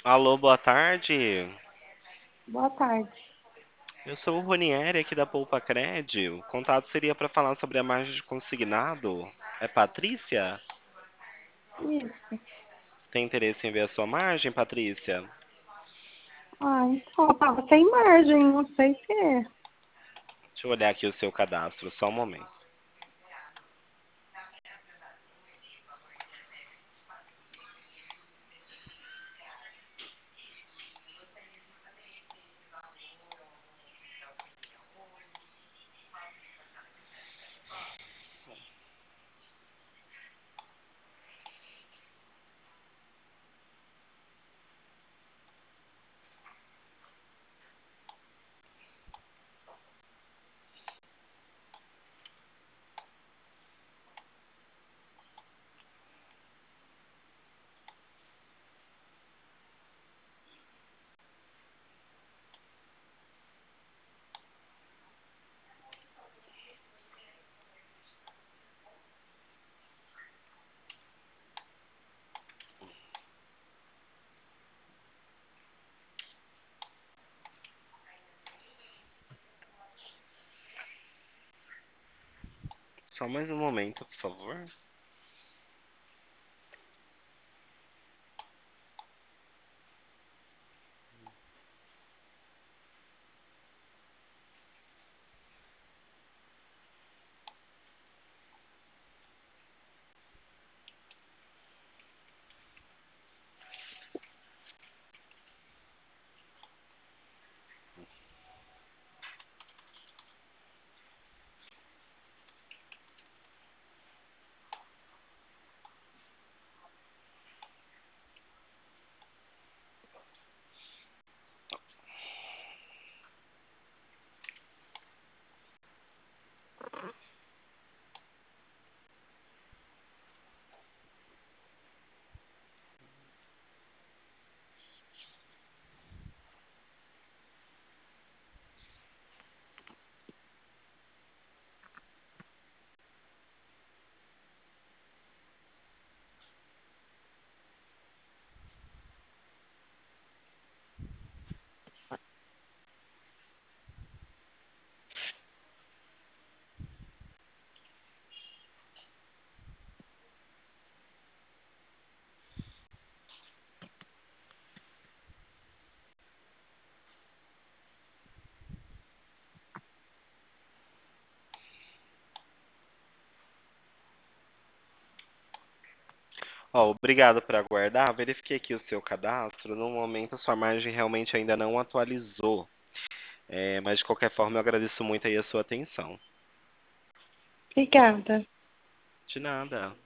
Alô, boa tarde. Boa tarde. Eu sou o Ronieri aqui da Poupa Cred. O contato seria para falar sobre a margem de consignado. É Patrícia? Isso. Tem interesse em ver a sua margem, Patrícia? Então, eu tava sem margem, não sei se é. Deixa eu olhar aqui o seu cadastro, só um momento. Só mais um momento, por favor. Ó, obrigado por aguardar. Verifiquei aqui o seu cadastro. No momento, a sua margem realmente ainda não atualizou. Mas de qualquer forma, eu agradeço muito aí a sua atenção. Obrigada. De nada.